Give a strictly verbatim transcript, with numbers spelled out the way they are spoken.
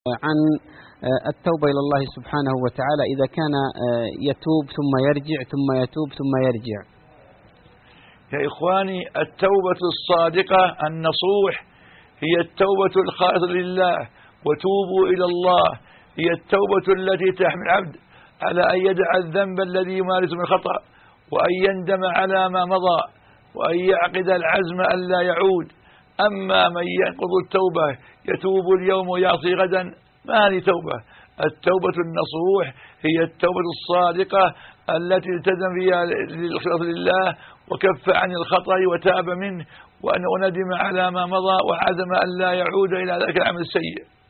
عن التوبة إلى الله سبحانه وتعالى إذا كان يتوب ثم يرجع ثم يتوب ثم يرجع. يا إخواني، التوبة الصادقة النصوح هي التوبة الخالصة لله، وتوبوا إلى الله. هي التوبة التي تحمل العبد على أن يدع الذنب الذي يمارسه من الخطأ، وأن يندم على ما مضى، وأن يعقد العزم ألا يعود. أما من ينقض التوبة يتوب اليوم ويعصي غدا، ما هذه توبة. التوبة النصوح هي التوبة الصادقة التي التزم فيها للإخلاص لله، وكف عن الخطأ وتاب منه، وأن ندم على ما مضى، وعزم أن لا يعود إلى ذلك العمل السيء.